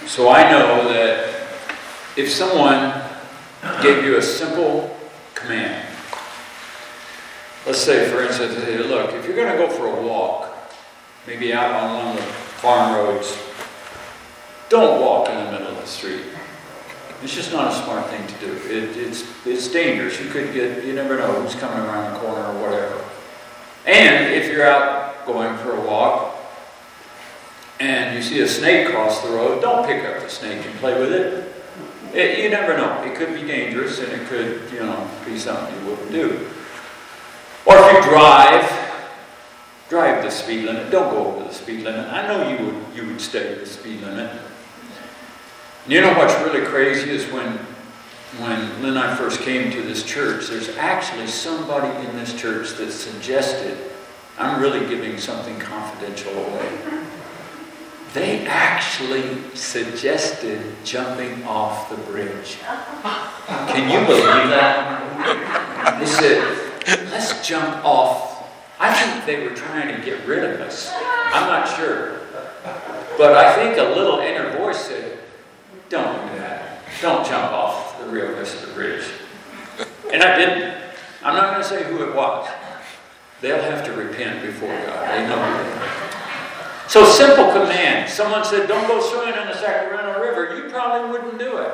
So I know that if someone gave you a simple command, let's say, for instance, they say, look, if you're going to go for a walk, maybe out on one of the farm roads, don't walk in the middle of the street. It's just not a smart thing to do. It's dangerous. You never know who's coming around the corner or whatever. And if you're out going for a walk and you see a snake cross the road, don't pick up the snake and play with it. You never know. It could be dangerous and it could, be something you wouldn't do. Or if you drive the speed limit. Don't go over the speed limit. I know you would stay with the speed limit. You know what's really crazy is when Lynn and I first came to this church, there's actually somebody in this church that suggested, I'm really giving something confidential away. They actually suggested jumping off the bridge. Can you believe that? They said, let's jump off. I think they were trying to get rid of us. I'm not sure. But I think a little inner voice said, don't do that. Don't jump off the Rio Vista Bridge. And I didn't. I'm not going to say who it was. They'll have to repent before God. They know that. So simple command. Someone said, don't go swimming in the Sacramento River. You probably wouldn't do it.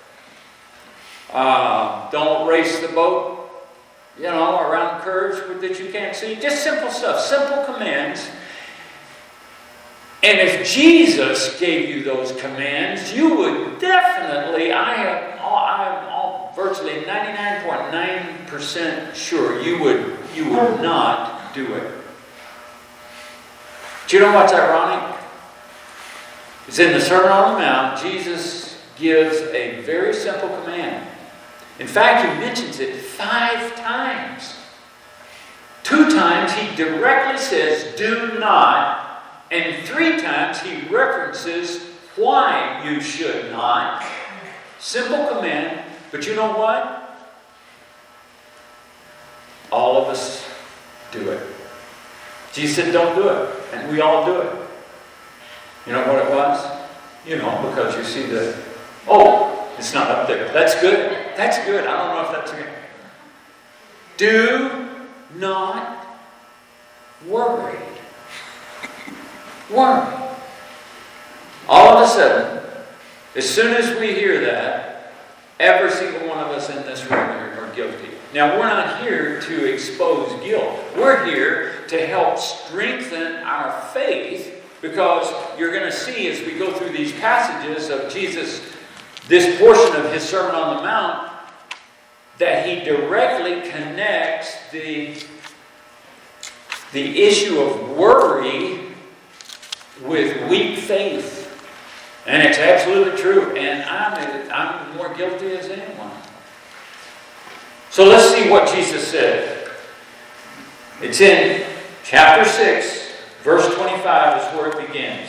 Don't race the boat, around curves that you can't see. Just simple stuff. Simple commands. And if Jesus gave you those commands, you would definitely, I'm virtually 99.9% sure you would not do it. Do you know what's ironic? It's in the Sermon on the Mount, Jesus gives a very simple command. In fact, he mentions it 5 times. 2 times he directly says, do not. And 3 times he references why you should not. Simple command, but you know what? All of us do it. Jesus said, don't do it. And we all do it. You know what it was? Because you see it's not up there. That's good. That's good. I don't know if that's good. Do not worry. Worry. All of a sudden, as soon as we hear that, every single one of us in this room are guilty. Now, we're not here to expose guilt. We're here to help strengthen our faith, because you're going to see as we go through these passages of Jesus, this portion of his Sermon on the Mount, that he directly connects the issue of worry with weak faith. And it's absolutely true. And I'm more guilty as anyone. So let's see what Jesus said. It's in chapter 6, verse 25 is where it begins.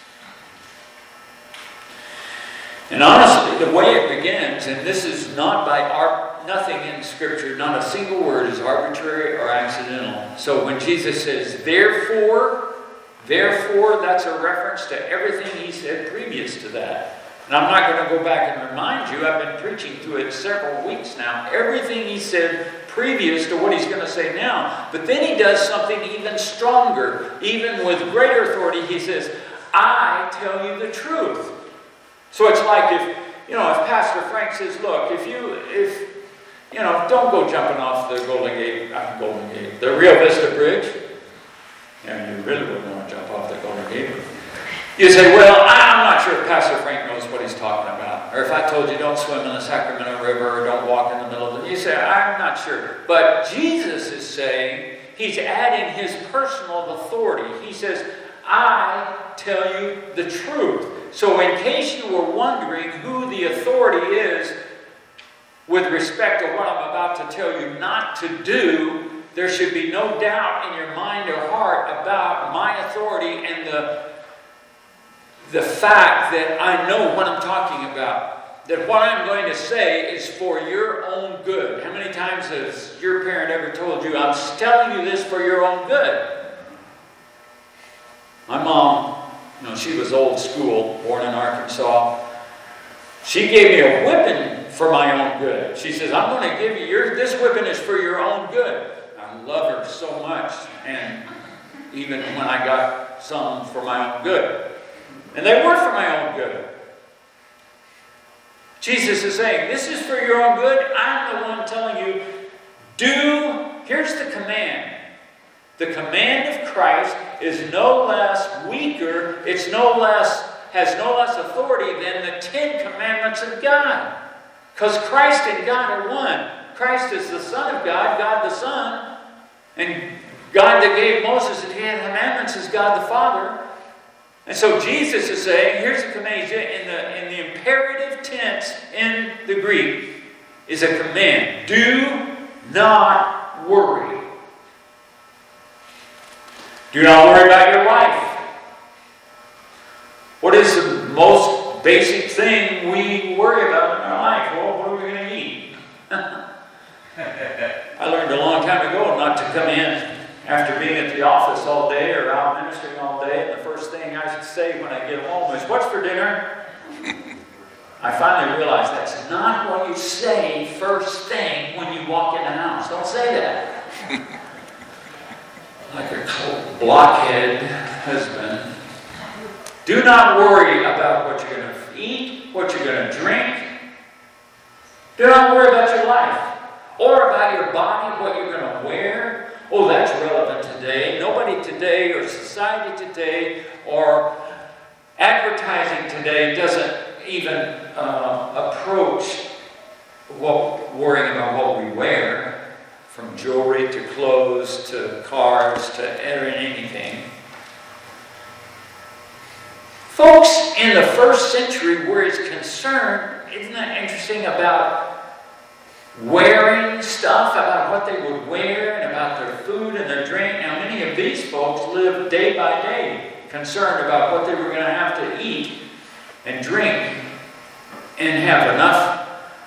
And honestly, the way it begins, and this is not by nothing in Scripture, not a single word is arbitrary or accidental. So when Jesus says, therefore, that's a reference to everything he said previous to that. And I'm not going to go back and remind you. I've been preaching through it several weeks now. Everything he said previous to what he's going to say now. But then he does something even stronger. Even with greater authority, he says, I tell you the truth. So it's like if Pastor Frank says, look, if don't go jumping off the the Rio Vista Bridge. And you really wouldn't want to jump off the Golden Gate. You say, well, I'm not sure if Pastor Frank knows what he's talking about. Or if I told you don't swim in the Sacramento River or don't walk in the middle of it. You say, I'm not sure. But Jesus is saying, he's adding his personal authority. He says, I tell you the truth. So in case you were wondering who the authority is with respect to what I'm about to tell you not to do, there should be no doubt in your mind or heart about my authority and the fact that I know what I'm talking about. That what I'm going to say is for your own good. How many times has your parent ever told you, I'm telling you this for your own good? My mom She was old school, born in Arkansas. She gave me a whipping for my own good. She says, I'm going to give you this whipping is for your own good. I love her so much. And even when I got some for my own good. And they were for my own good. Jesus is saying, this is for your own good. I'm the one telling you, here's the command. The command of Christ is no less weaker, has no less authority than the 10 commandments of God. Because Christ and God are one. Christ is the Son of God, God the Son. And God that gave Moses the 10 commandments is God the Father. And so Jesus is saying, here's the command. In the imperative tense in the Greek is a command. Do not worry. Do not worry about your life. What is the most basic thing we worry about in our life? Well, what are we going to eat? I learned a long time ago not to come in after being at the office all day or out ministering all day, and the first thing I should say when I get home is, what's for dinner? I finally realized that's not what you say first thing when you walk in the house. Don't say that. Like a cold blockhead husband. Do not worry about what you're going to eat, what you're going to drink. Do not worry about your life or about your body, what you're going to wear. Oh, that's relevant today. Nobody today or society today or advertising today doesn't even approach worrying about what we wear. From jewelry to clothes to cars to anything. Folks in the first century were as concerned, isn't that interesting, about wearing stuff, about what they would wear, and about their food and their drink. Now, many of these folks lived day by day, concerned about what they were going to have to eat and drink and have enough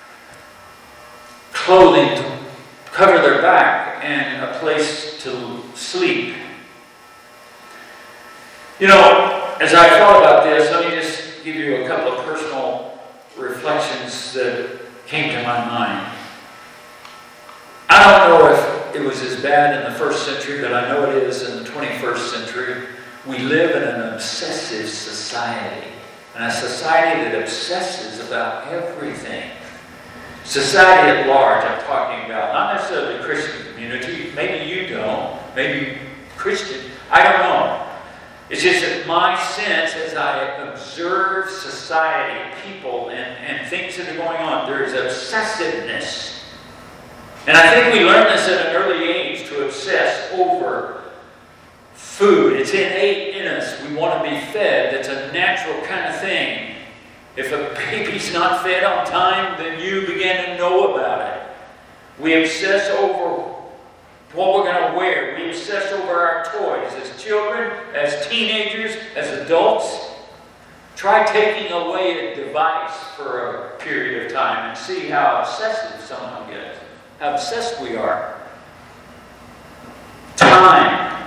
clothing to cover their back and a place to sleep. As I thought about this, let me just give you a couple of personal reflections that came to my mind. I don't know if it was as bad in the first century, but I know it is in the 21st century. We live in an obsessive society, and a society that obsesses about everything. Society at large, I'm talking about, not necessarily the Christian community. Maybe you don't. Maybe Christian. I don't know. It's just that my sense as I observe society, people, and things that are going on, there is obsessiveness. And I think we learn this at an early age to obsess over food. It's innate in us. We want to be fed. It's a natural kind of thing. If a baby's not fed on time, then you begin to know about it. We obsess over what we're going to wear. We obsess over our toys as children, as teenagers, as adults. Try taking away a device for a period of time and see how obsessive someone gets. How obsessed we are. Time.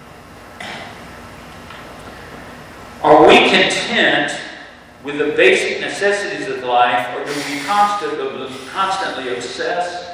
Are we content with the basic necessities of life, or do we constantly obsess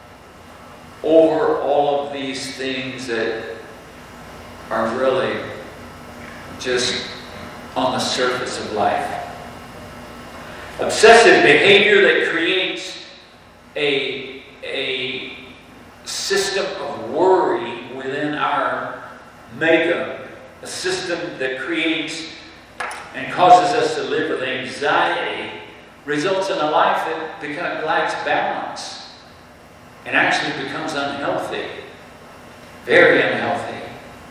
over all of these things that are really just on the surface of life? Obsessive behavior that creates a system of worry within our makeup, a system that creates and causes us to live with anxiety, results in a life that lacks balance and actually becomes unhealthy, very unhealthy.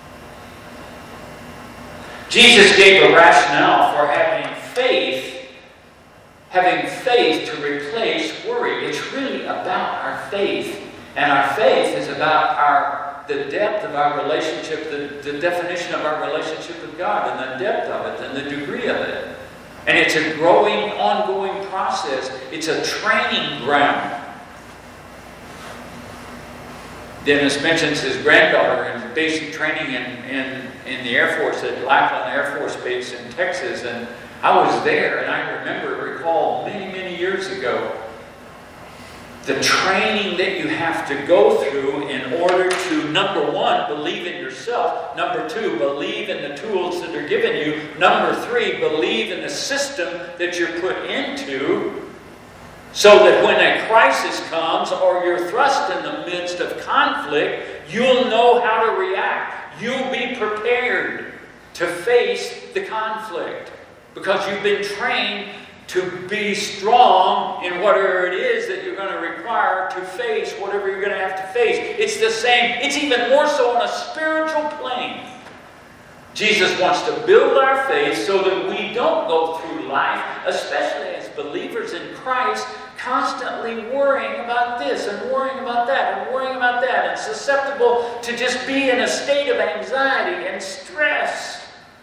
Jesus gave a rationale for having faith to replace worry. It's really about our faith, and our faith is about the depth of our relationship, the definition of our relationship with God, and the depth of it, and the degree of it. And it's a growing, ongoing process. It's a training ground. Dennis mentions his granddaughter in basic training in the Air Force at Lackland Air Force Base in Texas, and I was there, and I recall many years ago, the training that you have to go through in order to, number one, believe in yourself. Number two, believe in the tools that are given you. Number three, believe in the system that you're put into, so that when a crisis comes or you're thrust in the midst of conflict, you'll know how to react. You'll be prepared to face the conflict because you've been trained to be strong in whatever it is that you're going to require to face whatever you're going to have to face. It's the same. It's even more so on a spiritual plane. Jesus wants to build our faith so that we don't go through life, especially as believers in Christ, constantly worrying about this and worrying about that and worrying about that, and susceptible to just be in a state of anxiety and stress.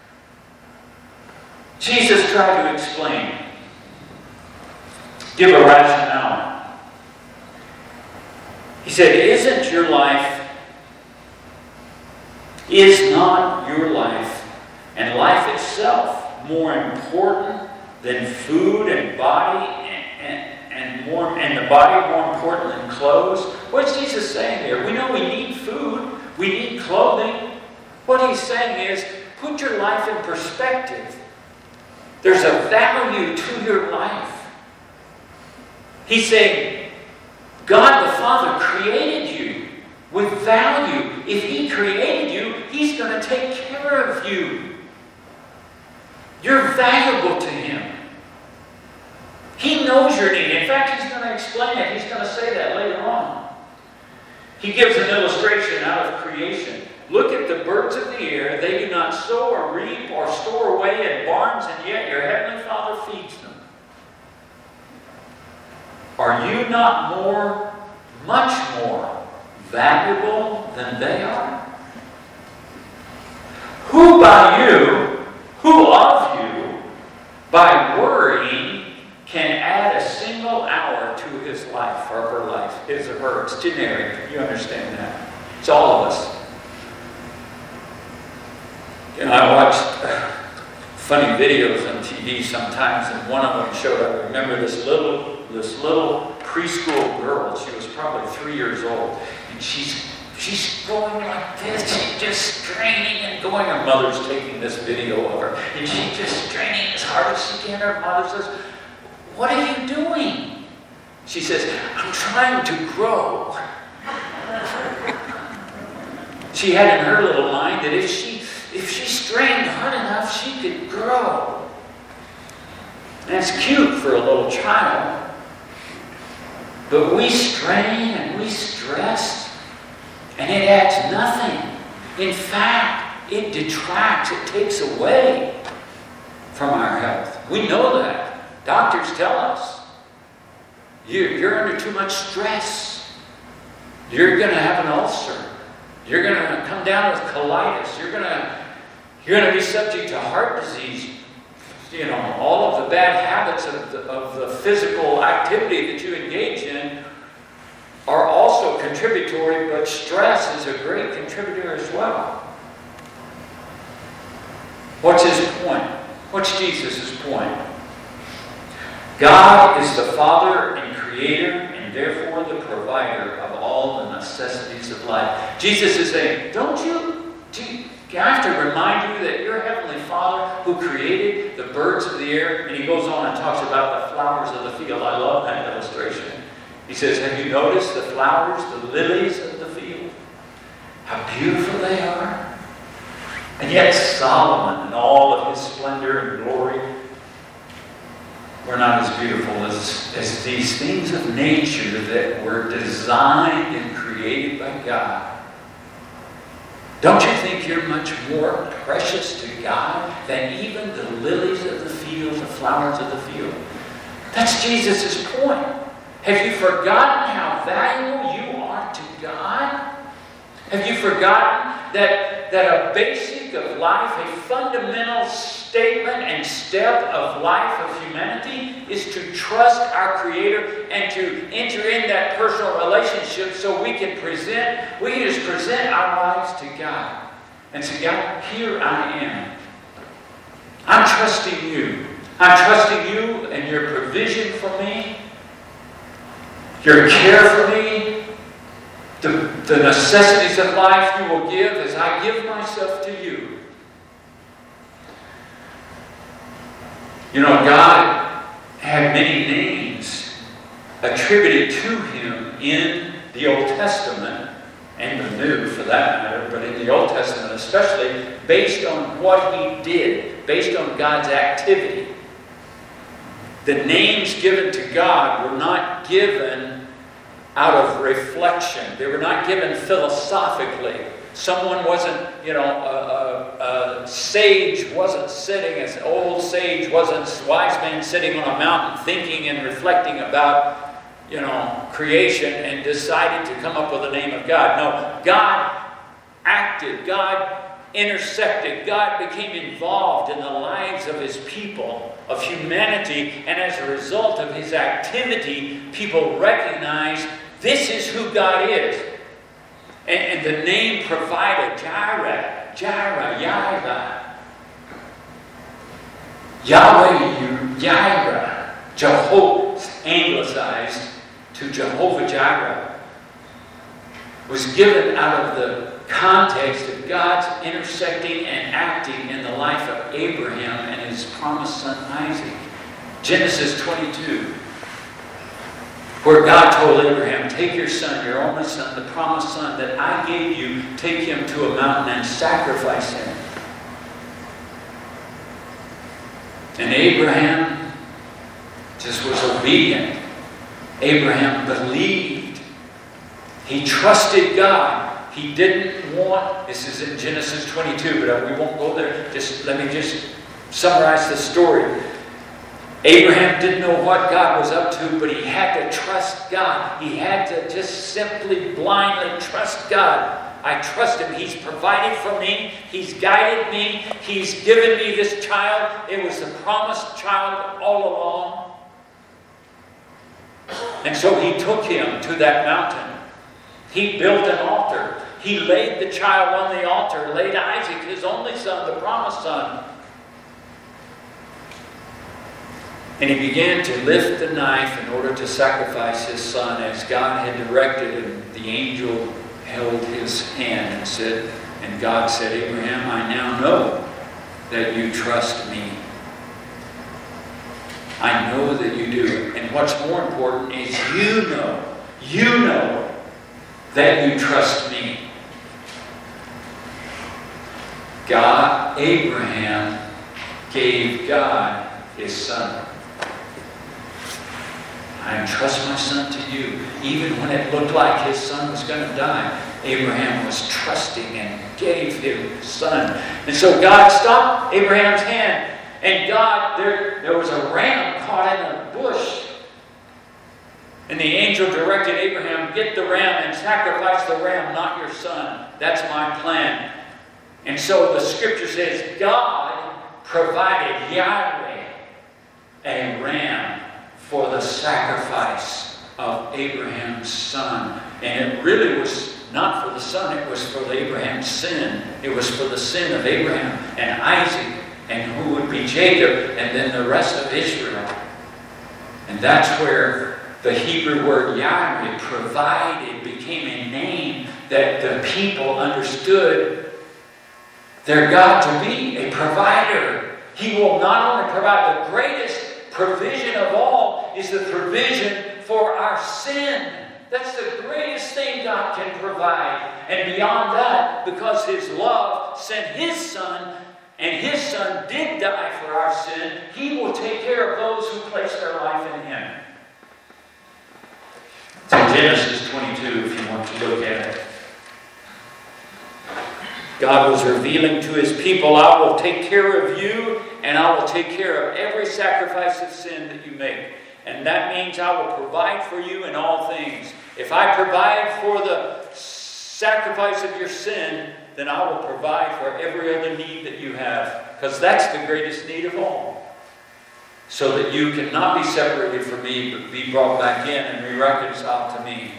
Jesus tried to explain, give a rationale. He said, is not your life and life itself more important than food and body and the body more important than clothes? What's Jesus saying here? We know we need food, we need clothing. What he's saying is, put your life in perspective. There's a value to your life. He's saying, God the Father created you with value. If He created you, He's going to take care of you. You're valuable to Him. He knows your need. In fact, He's going to explain it. He's going to say that later on. He gives an illustration out of creation. Look at the birds of the air. They do not sow or reap or store away in barns, and yet your heavenly Father feeds them. Are you not much more valuable than they are? Who of you, by worrying, can add a single hour to his life or her life? His or her. It's generic. You understand that. It's all of us. You know, I watched funny videos on TV sometimes, and one of them showed, I remember this little preschool girl. She was probably 3 years old, and she's going like this. She's just straining and going. Her mother's taking this video of her, and she's just straining as hard as she can. Her mother says, "What are you doing?" She says, "I'm trying to grow." She had in her little mind that if she strained hard enough, she could grow. And that's cute for a little child. But we strain and we stress, and it adds nothing. In fact, it detracts, it takes away from our health. We know that. Doctors tell us, you're under too much stress. You're going to have an ulcer. You're going to come down with colitis. You're going to be subject to heart disease. You know, all of the bad habits of the physical activity that you engage in are also contributory, but stress is a great contributor as well. What's his point? What's Jesus' point? God is the Father and Creator, and therefore the provider of all the necessities of life. Jesus is saying, I have to remind you that your Heavenly Father, who created the birds of the air, and he goes on and talks about the flowers of the field. I love that illustration. He says, have you noticed the flowers, the lilies of the field? How beautiful they are. And yet Solomon, in all of his splendor and glory, were not as beautiful as these things of nature that were designed and created by God. Don't you think you're much more precious to God than even the lilies of the field, the flowers of the field? That's Jesus' point. Have you forgotten how valuable you are to God? Have you forgotten that a basic of life, a fundamental statement and step of life of humanity is to trust our Creator and to enter in that personal relationship so we can just present our lives to God. And say, God, here I am. I'm trusting you. I'm trusting you and your provision for me, your care for me, the necessities of life you will give as I give myself to you. You know, God had many names attributed to Him in the Old Testament, and the New for that matter, but in the Old Testament especially, based on what He did, based on God's activity. The names given to God were not given out of reflection. They were not given philosophically. Someone wasn't, a sage wasn't sitting, an old sage wasn't, a wise man sitting on a mountain thinking and reflecting about, creation and decided to come up with the name of God. No, God acted, God intersected, God became involved in the lives of His people, of humanity, and as a result of His activity, people recognize this is who God is. And the name provided, Jireh, Yahweh, Jireh, Jehovah, anglicized to Jehovah Jireh, was given out of the context of God's intersecting and acting in the life of Abraham and his promised son Isaac. Genesis 22, where God told Abraham, take your son, your only son, the promised son that I gave you, take him to a mountain and sacrifice him. And Abraham just was obedient. Abraham believed. He trusted God. He didn't want, this is in Genesis 22, but we won't go there. Let me just summarize the story. Abraham didn't know what God was up to, but he had to trust God. He had to just simply blindly trust God. I trust Him. He's provided for me. He's guided me. He's given me this child. It was the promised child all along. And so he took him to that mountain. He built an altar. He laid the child on the altar, laid Isaac, his only son, the promised son. And he began to lift the knife in order to sacrifice his son as God had directed, and the angel held his hand and said, and God said, Abraham, I now know that you trust me. I know that you do. And what's more important is you know that you trust me. God, Abraham, gave God his son. I entrust my son to you. Even when it looked like his son was going to die, Abraham was trusting and gave him his son. And so God stopped Abraham's hand. And God, there was a ram caught in a bush. And the angel directed Abraham, get the ram and sacrifice the ram, not your son. That's my plan. And so the scripture says, God provided Yahweh a ram for the sacrifice of Abraham's son. And it really was not for the son, it was for Abraham's sin. It was for the sin of Abraham and Isaac, and who would be Jacob, and then the rest of Israel. And that's where the Hebrew word Yahweh, provided, became a name that the people understood their God to be a provider. He will not only provide the greatest provision of all, is the provision for our sin. That's the greatest thing God can provide. And beyond that, because His love sent His Son, and His Son did die for our sin, He will take care of those who place their life in Him. It's in Genesis 22, if you want to look at it. God was revealing to His people, I will take care of you, and I will take care of every sacrifice of sin that you make. And that means I will provide for you in all things. If I provide for the sacrifice of your sin, then I will provide for every other need that you have. Because that's the greatest need of all. So that you cannot be separated from me, but be brought back in and be reconciled to me.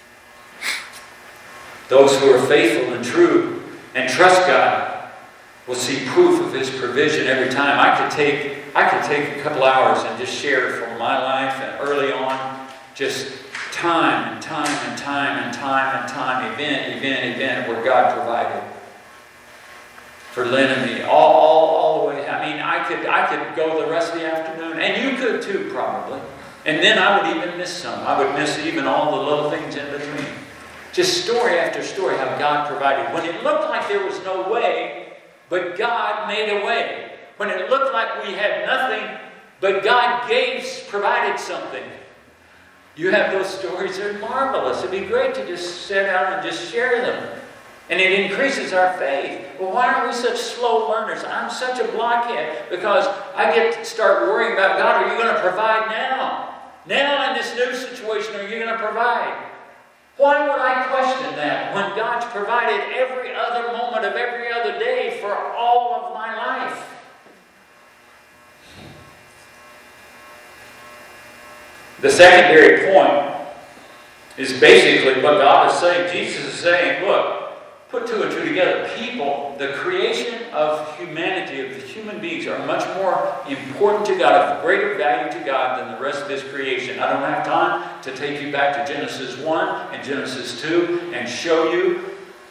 Those who are faithful and true and trust God will see proof of His provision every time. I could take a couple hours and just share from my life and early on, just time and time and time and time and time, event, where God provided for Lynn and me, all the way. I mean, I could go the rest of the afternoon, and you could too, probably. And then I would even miss some. I would miss even all the little things in between. Just story after story how God provided. When it looked like there was no way, but God made a way. When it looked like we had nothing, but God provided something. You have those stories, they're marvelous. It'd be great to just sit down and just share them. And it increases our faith. Well, why are we such slow learners? I'm such a blockhead because I get to start worrying about, God, are you going to provide now? Now in this new situation, are you going to provide? Why would I question that when God's provided every other moment of every other day for all of my life? The secondary point is basically what God is saying. Jesus is saying, look, put two and two together. People, the creation of humanity, of the human beings, are much more important to God, of greater value to God than the rest of His creation. I don't have time to take you back to Genesis 1 and Genesis 2 and show you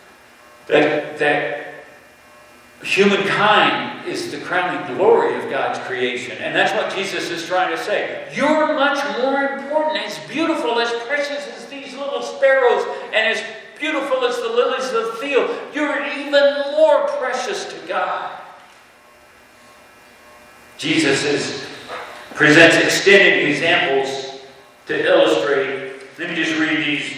that humankind is the crowning glory of God's creation. And that's what Jesus is trying to say. You're much more important, as beautiful, as precious as these little sparrows, and as beautiful as the lilies of the field. You're even more precious to God. Jesus presents extended examples to illustrate. Let me just read these.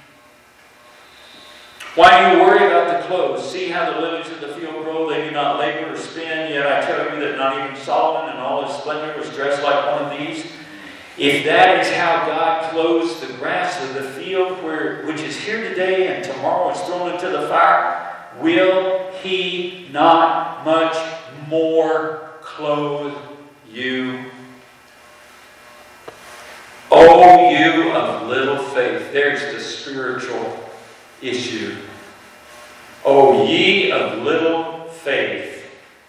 Why do you worry about the clothes? See how the lilies of the field grow. They do not labor or spin. Yet I tell you that not even Solomon in all his splendor was dressed like one of these. If that is how God clothes the grass of the field, which is here today and tomorrow is thrown into the fire, will He not much more clothe you? O you of little faith. There's the spiritual issue. O ye of little faith.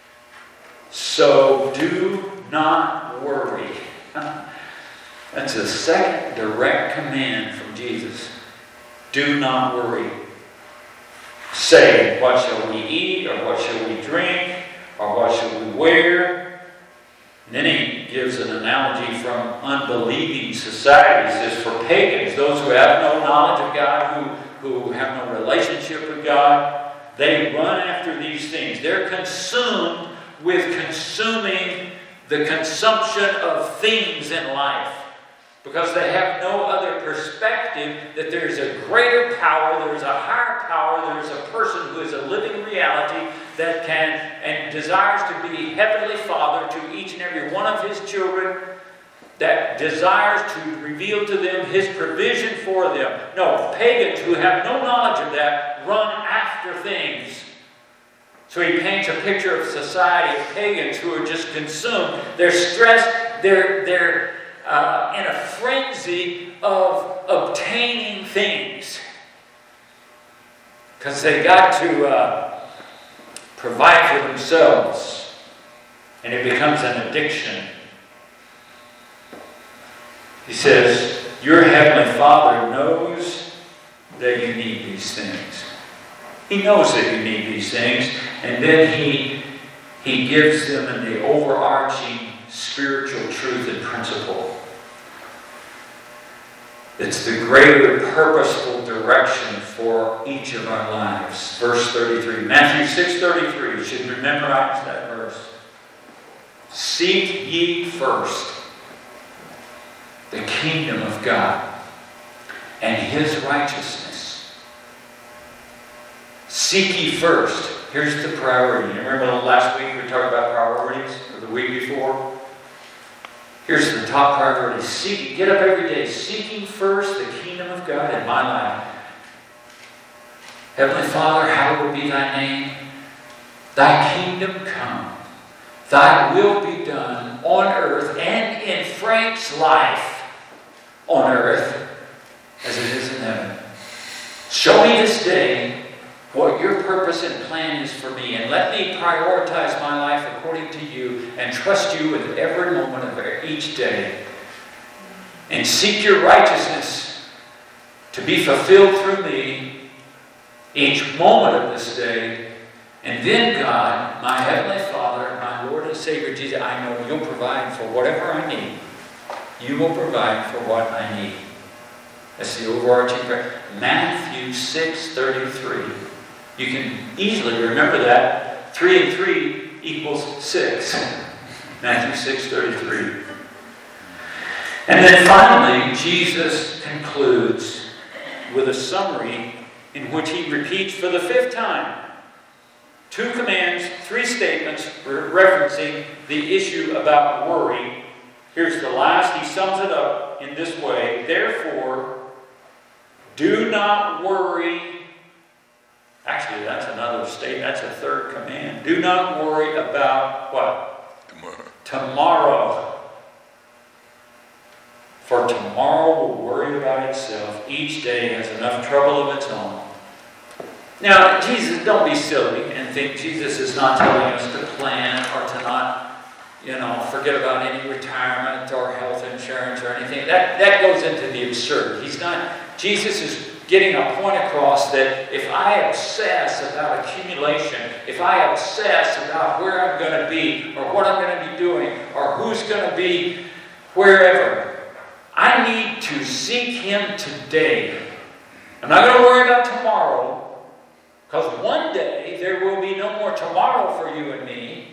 So do not worry. That's the second direct command from Jesus. Do not worry. Say, what shall we eat, or what shall we drink, or what shall we wear? And then he gives an analogy from unbelieving societies. He says, for pagans, those who have no knowledge of God, who have no relationship with God, they run after these things. They're consumed with consuming the consumption of things in life. Because they have no other perspective that there's a greater power, there's a higher power, there's a person who is a living reality that can and desires to be Heavenly Father to each and every one of His children, that desires to reveal to them His provision for them. No, pagans who have no knowledge of that run after things. So he paints a picture of society of pagans who are just consumed. They're stressed, they're in a frenzy of obtaining things. Because they got to provide for themselves. And it becomes an addiction. He says, your Heavenly Father knows that you need these things. He knows that you need these things. And then He gives them in the overarching spiritual truth and principle. It's the greater purposeful direction for each of our lives. Verse 33. Matthew 6:33. You should memorize that verse. Seek ye first the kingdom of God and His righteousness. Seek ye first. Here's the priority. You remember last week we talked about priorities? Or the week before? Here's the top priority. Get up every day seeking first the kingdom of God in my life. Heavenly Father, hallowed be thy name. Thy kingdom come. Thy will be done on earth and in Frank's life on earth as it is in heaven. Show me this day what your purpose and plan is for me, and let me prioritize my life according to you and trust you with every moment of each day. And seek your righteousness to be fulfilled through me each moment of this day. And then, God, my Heavenly Father, my Lord and Savior Jesus, I know you'll provide for whatever I need. You will provide for what I need. That's the overarching prayer. Matthew 6:33. You can easily remember that. 3 and 3 equals 6. Matthew 6:33. And then finally, Jesus concludes with a summary in which he repeats for the 5th time 2 commands, 3 statements referencing the issue about worry. Here's the last. He sums it up in this way. Therefore, do not worry. Actually, that's another statement. That's a 3rd command. Do not worry about what? Tomorrow. For tomorrow will worry about itself. Each day has enough trouble of its own. Now, Jesus, don't be silly and think Jesus is not telling us to plan or to not, forget about any retirement or health insurance or anything. That goes into the absurd. Jesus is getting a point across that if I obsess about accumulation, if I obsess about where I'm going to be or what I'm going to be doing or who's going to be wherever, I need to seek Him today. I'm not going to worry about tomorrow, because one day there will be no more tomorrow for you and me.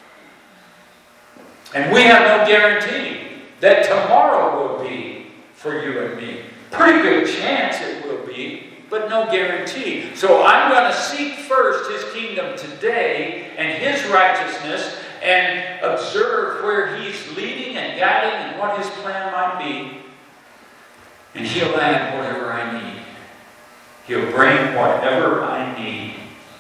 And we have no guarantee that tomorrow will be for you and me. Pretty good chance it will be, but no guarantee. So I'm going to seek first His kingdom today and His righteousness and observe where He's leading and guiding and what His plan might be. And He'll add whatever I need. He'll bring whatever I need.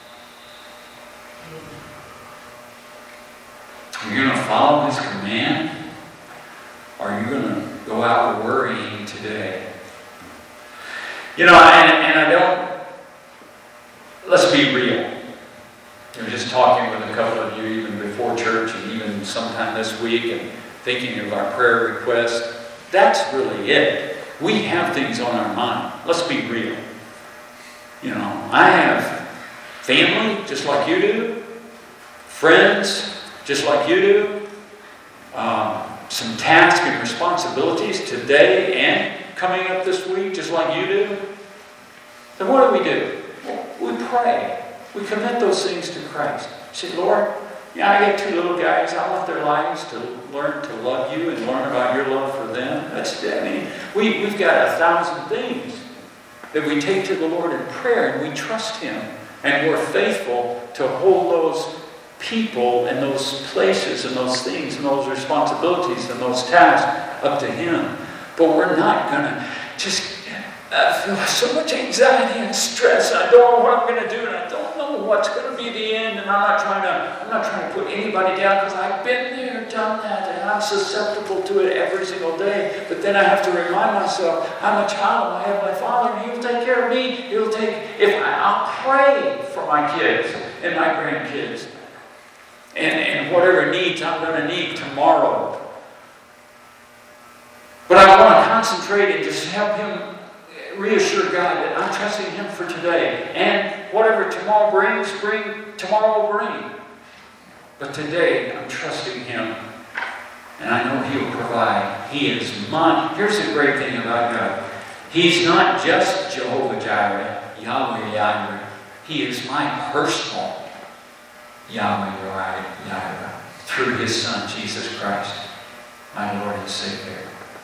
Are you going to follow His command? Or are you going to go out worrying today? And I don't, let's be real. I was just talking with a couple of you even before church and even sometime this week and thinking of our prayer requests. That's really it. We have things on our mind. Let's be real. I have family just like you do. Friends just like you do. Some tasks and responsibilities today and coming up this week just like you do. Then what do? We pray. We commit those things to Christ. Say, Lord, I got 2 little guys. I want their lives to learn to love you and learn about your love for them. We've got 1,000 things that we take to the Lord in prayer, and we trust Him. And we're faithful to hold those people and those places and those things and those responsibilities and those tasks up to Him. But we're not going to just feel so much anxiety and stress. And I don't know what I'm going to do, and I don't know what's going to be the end. And I'm not trying to put anybody down, because I've been there, done that, and I'm susceptible to it every single day. But then I have to remind myself, I'm a child of my Heavenly Father, and He'll take care of me. I'll pray for my kids and my grandkids, and whatever needs I'm going to need tomorrow. But I want to concentrate and just help Him reassure God that I'm trusting Him for today. And whatever tomorrow brings, tomorrow will bring. But today, I'm trusting Him. And I know He'll provide. He is mine. Here's the great thing about God. He's not just Jehovah Jireh, Yahweh Jireh. He is my personal Yahweh Jireh through His Son, Jesus Christ, my Lord and Savior.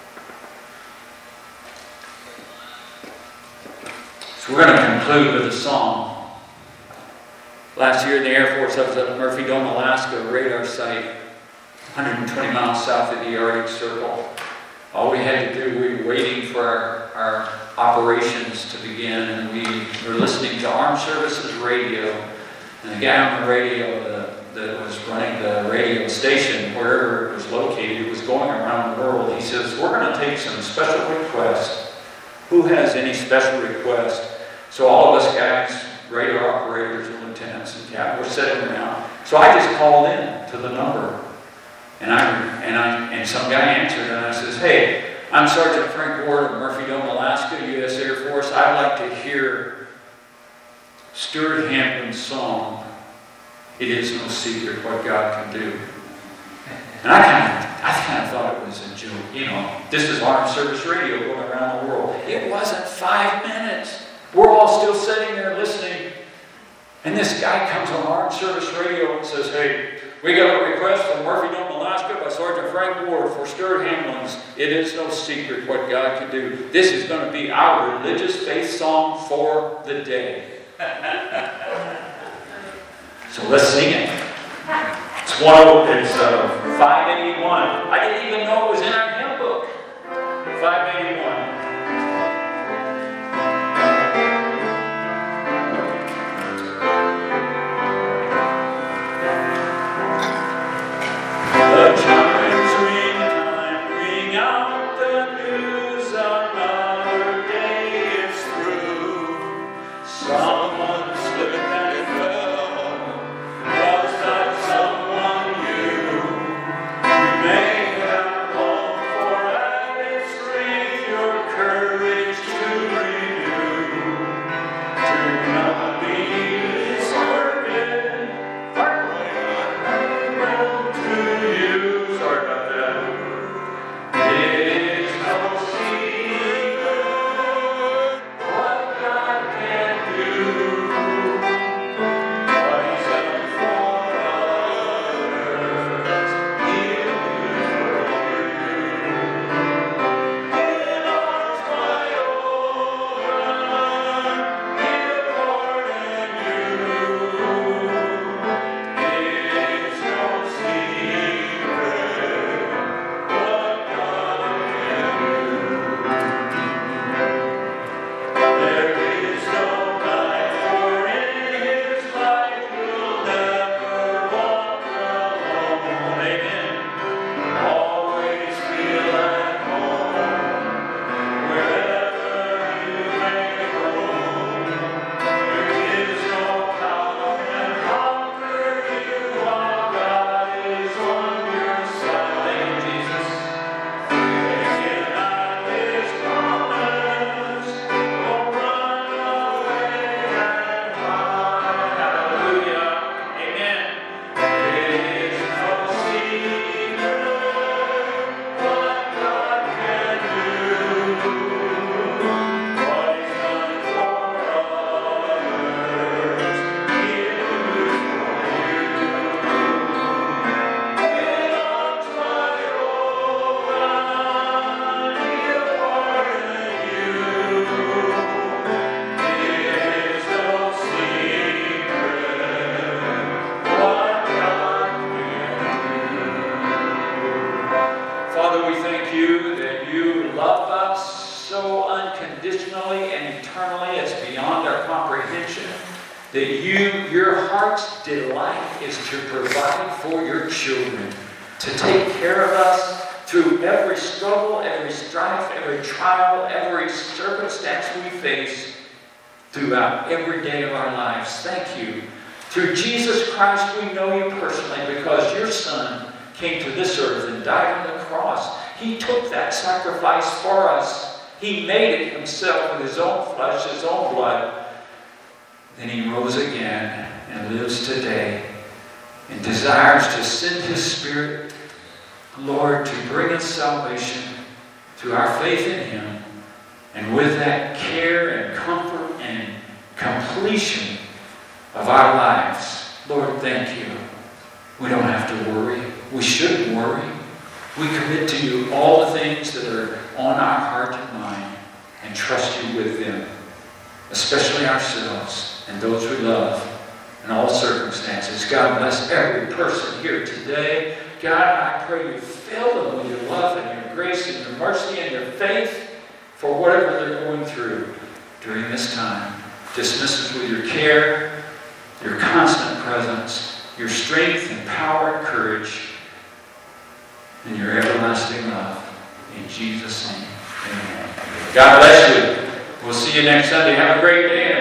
So we're going to conclude with a song. Last year in the Air Force, I was at Murphy Dome, Alaska, radar site, 120 miles south of the Arctic Circle. all we had to do, we were waiting for our operations to begin, and we were listening to Armed Services Radio, and the guy on the radio that was running the radio station, wherever it was located, was going around the world. He says, we're going to take some special requests. Who has any special requests? So all of us guys, radio operators and lieutenants and captains, were sitting around. So I just called in to the number, and some guy answered, and I says, hey, I'm Sergeant Frank Ward of Murphy Dome, Alaska, U.S. Air Force. I'd like to hear Stuart Hampton's song, It Is No Secret What God Can Do. And I kind of thought it was a joke. You know, this is Armed Service Radio going around the world. It wasn't 5 minutes. We're all still sitting there listening. And this guy comes on Armed Service Radio and says, hey, we got a request from Murphy Dome, Alaska by Sergeant Frank Ward for Stuart Hampton's It Is No Secret What God Can Do. This is going to be our religious faith song for the day. So let's sing it. It's 581. I didn't even know it was in our hymn book. 581. The chimes ring out the news, another day is through. Someone slipped and fell. Was that someone you? You may have longed for added strength, your courage to renew. To not be disheartened, to you. Sorry about that. It is no secret what God can do. What He's done for others, He'll do for you. In arms wide open, He'll pardon you. It's no secret what God can do. There is no night, for in His light you'll never walk alone. Amen. Always feel at home, wherever you may roam. There is no power can conquer you while God is on your side. Thank you, Jesus. Taking out His promise, don't run away and hide. Hallelujah. Amen. It is no secret what God can do. What He's done for others, He'll do for you. In arms wide open, He'll pardon you. It is no secret what God can do. Father, we thank you that you love us so unconditionally and eternally, it's beyond our comprehension. That your heart's delight is to provide for your children, to take care of us through every struggle, every strife, every trial, every circumstance we face throughout every day of our lives. Thank you. Through Jesus Christ, we know you personally because your Son came to this earth and died on the cross. He took that sacrifice for us. He made it himself with his own flesh, his own blood. Then he rose again and lives today and desires to send his Spirit, Lord, to bring us salvation through our faith in him. And with that care and comfort and completion of our lives, Lord, thank you. We don't have to worry. We shouldn't worry. We commit to you all the things that are on our heart and mind and trust you with them, especially ourselves and those we love. in all circumstances. God bless every person here today. God, I pray you fill them with your love and your grace and your mercy and your faith for whatever they're going through during this time. Dismiss us with your care, your constant presence, your strength and power and courage, and your everlasting love. In Jesus' name, amen. God bless you. We'll see you next Sunday. Have a great day.